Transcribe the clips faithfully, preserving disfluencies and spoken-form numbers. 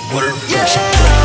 Word production.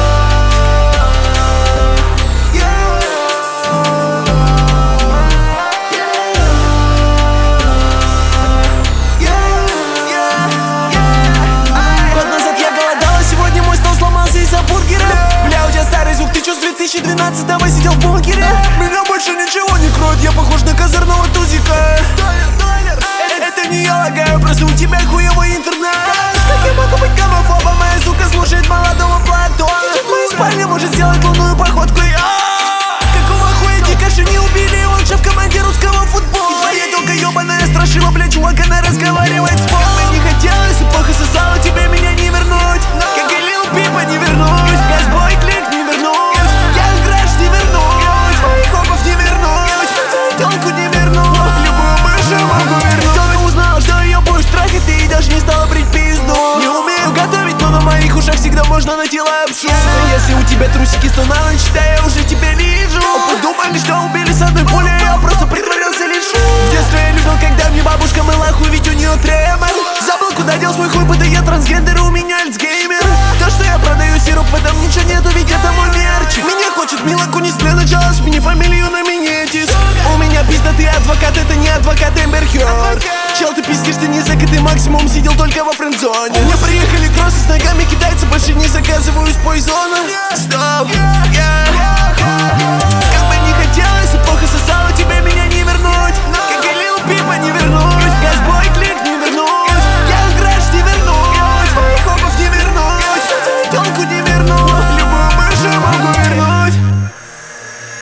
Год назад я голодал, а сегодня мой стол сломался из-за бургера. Бля, у тебя старый звук, ты чё с две тысячи двенадцатого сидел в бункере? Меня больше ничего не кроет, я похож на козырного тузика. Это не я лагаю, просто у тебя хуёвый интернет. Как я могу быть гомофобом, моя сука слушает молодого Платона. В моей спальне может сделать лунную походку, я. Какого хуя Дикаша не убили, он шеф в команде русского футбола. Твоя тёлка ёбаная страшила, бля, чувак, она разговаривает с полом. Мне не хотелось и плохо сосала, тебе меня не вернуть. Как и Лил Пипа не вернусь, Газбой Клик не вернусь, Янг Грэш не вернусь, моих копов не вернусь, тёлку не вернусь, любую бывшую могу вернуть. Только узнала, что её будешь трахать, ты и даже не стала брить пизду. Не умею готовить, но на моих ушах всегда можно найти лапшу. Сука, если у тебя трусики, то на ночь, да я уже тебя вижу. Подумали, что убили с одной пулей, я просто притворился лишь. В детстве я любил, когда мне бабушка мыла хуй, ведь у неё тремор. Забыл, куда дел свой хуй, будто я трансгендер, у меня альцгеймер. То, что я продаю сироп, в этом ничего нету, ведь это мой мерчик. Меня хочет Мила Кунис для начала, смени фамилию на Минетис. У меня пиздатый адвокат, это не адвокат Эмбер Хёрд. Чел, ты пиздишь, ты не закатый, максимум сидел только во френдзоне. У меня приехали кроссы с ногами китайцы, больше не заказываю из Пойзона. Стоп,